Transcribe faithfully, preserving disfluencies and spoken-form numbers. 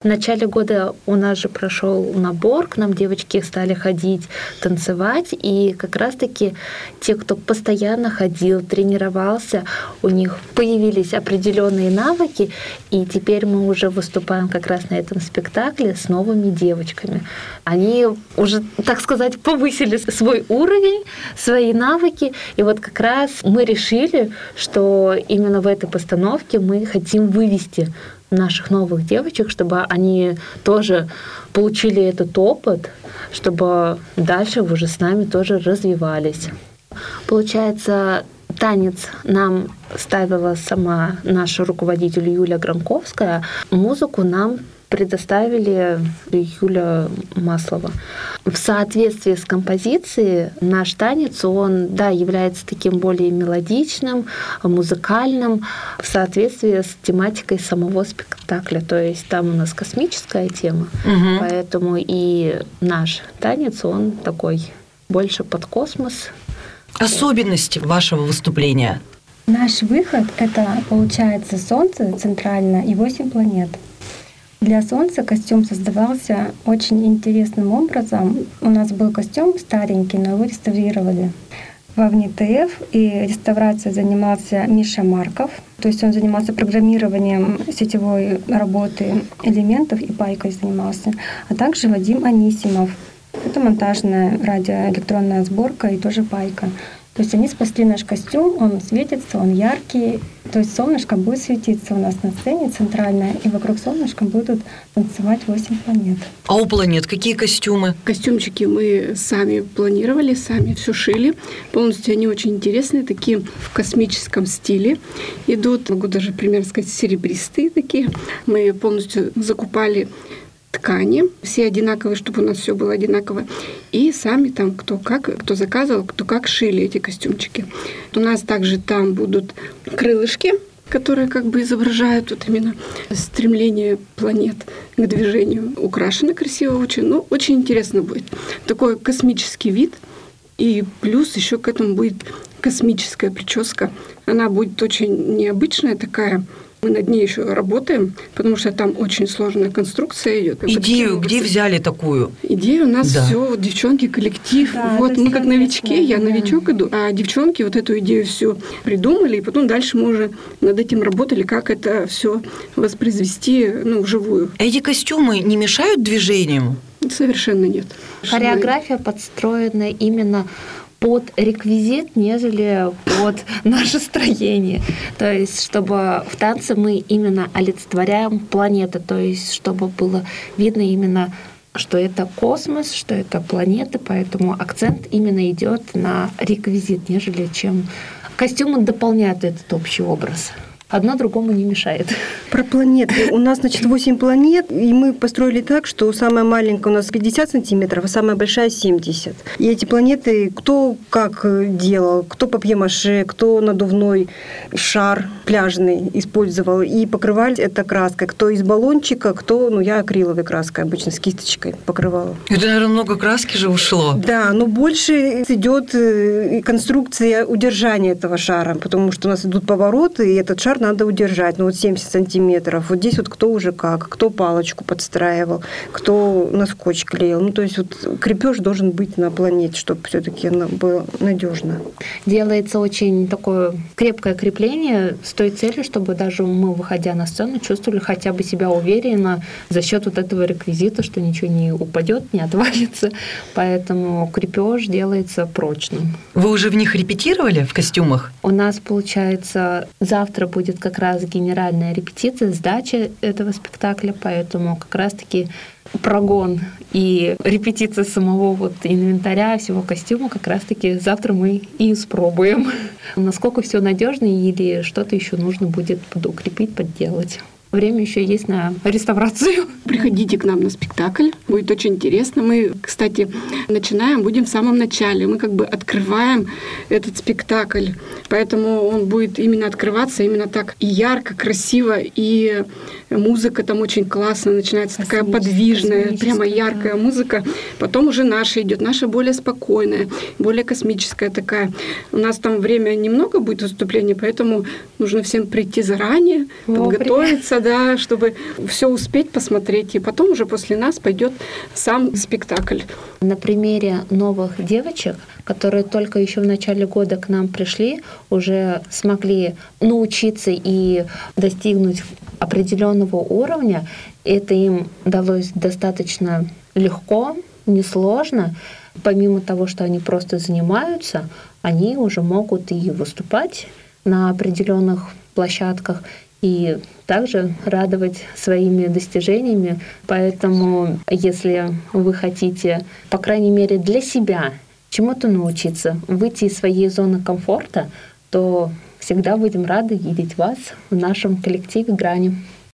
В начале года у нас же прошел набор, к нам девочки стали ходить, танцевать, и как раз-таки те, кто постоянно ходил, тренировался, у них появились определенные навыки, и теперь мы уже выступаем как раз на этом спектакле с новыми девочками. Они уже, так сказать, повысили свой уровень, свои навыки, и вот как раз мы решили, что именно в этой постановке мы хотим вывести наших новых девочек, чтобы они тоже получили этот опыт, чтобы дальше уже с нами тоже развивались. Получается, танец нам ставила сама наша руководитель Юлия Громковская, музыку нам предоставили Юля Маслова. В соответствии с композицией наш танец, он, да, является таким более мелодичным, музыкальным, в соответствии с тематикой самого спектакля. То есть там у нас космическая тема, угу. Поэтому и наш танец, он такой больше под космос. Особенности вашего выступления? Наш выход — это, получается, Солнце центрально и восемь планет. Для Солнца костюм создавался очень интересным образом. У нас был костюм старенький, но его реставрировали во ВНИТФ, и реставрацией занимался Миша Марков. То есть он занимался программированием сетевой работы элементов и пайкой занимался. А также Вадим Анисимов. Это монтажная радиоэлектронная сборка и тоже пайка. То есть они спасли наш костюм, он светится, он яркий. То есть солнышко будет светиться у нас на сцене центральная, и вокруг солнышка будут танцевать восемь планет. А у планет какие костюмы? Костюмчики мы сами планировали, сами все шили. Полностью они очень интересные, такие в космическом стиле идут. Могу даже примерно сказать, серебристые такие. Мы полностью закупали ткани, все одинаковые, чтобы у нас все было одинаково. И сами там кто как, кто заказывал, кто как шили эти костюмчики. У нас также там будут крылышки, которые как бы изображают вот именно стремление планет к движению. Украшены красиво очень. Ну, очень интересно будет. Такой космический вид. И плюс еще к этому будет космическая прическа. Она будет очень необычная такая. Мы над ней еще работаем, потому что там очень сложная конструкция идет. Идею где взяли такую? Идею у нас да. все, девчонки, коллектив. Да, вот мы как новички, я новичок иду, а девчонки вот эту идею всю придумали, и потом дальше мы уже над этим работали, как это все воспроизвести, ну, вживую. Эти костюмы не мешают движению? Совершенно нет. Хореография подстроена именно под реквизит, нежели под наше строение. То есть, чтобы в танце мы именно олицетворяем планеты, то есть, чтобы было видно именно, что это космос, что это планеты, поэтому акцент именно идет на реквизит, нежели чем костюмы дополняют этот общий образ. Одно другому не мешает. Про планеты. У нас, значит, восемь планет, и мы построили так, что самая маленькая у нас пятьдесят сантиметров, а самая большая семьдесят. И эти планеты кто как делал, кто папье-маше, кто надувной шар пляжный использовал, и покрывали это краской. Кто из баллончика, кто, ну, я акриловой краской обычно, с кисточкой покрывала. Это, наверное, много краски же ушло. Да, но больше идет конструкция удержания этого шара, потому что у нас идут повороты, и этот шар надо удержать. Ну, вот семьдесят сантиметров. Вот здесь вот кто уже как, кто палочку подстраивал, кто на скотч клеил. Ну, то есть вот крепеж должен быть на планете, чтобы все-таки оно было надежно. Делается очень такое крепкое крепление с той целью, чтобы даже мы, выходя на сцену, чувствовали хотя бы себя уверенно за счет вот этого реквизита, что ничего не упадет, не отвалится. Поэтому крепеж делается прочным. Вы уже в них репетировали, в костюмах? У нас, получается, завтра будет как раз генеральная репетиция, сдача этого спектакля, поэтому как раз-таки прогон и репетиция самого вот инвентаря, всего костюма как раз-таки завтра мы и испробуем, насколько все надежно или что-то еще нужно будет подукрепить, подделать. Время еще есть на реставрацию. Приходите к нам на спектакль, будет очень интересно. Мы, кстати, начинаем, будем в самом начале. Мы как бы открываем этот спектакль, поэтому он будет именно открываться именно так и ярко, красиво, и музыка там очень классная, начинается такая подвижная, прямо яркая музыка. Потом уже наша идет, наша более спокойная, более космическая такая. У нас там время немного будет выступлений, поэтому нужно всем прийти заранее, вовремя подготовиться. да, чтобы все успеть посмотреть, и потом уже после нас пойдет сам спектакль. На примере новых девочек, которые только еще в начале года к нам пришли, уже смогли научиться и достигнуть определенного уровня, это им далось достаточно легко, несложно. Помимо того, что они просто занимаются, они уже могут и выступать на определенных площадках и также радовать своими достижениями. Поэтому, если вы хотите, по крайней мере, для себя чему-то научиться, выйти из своей зоны комфорта, то всегда будем рады видеть вас в нашем коллективе «Грани».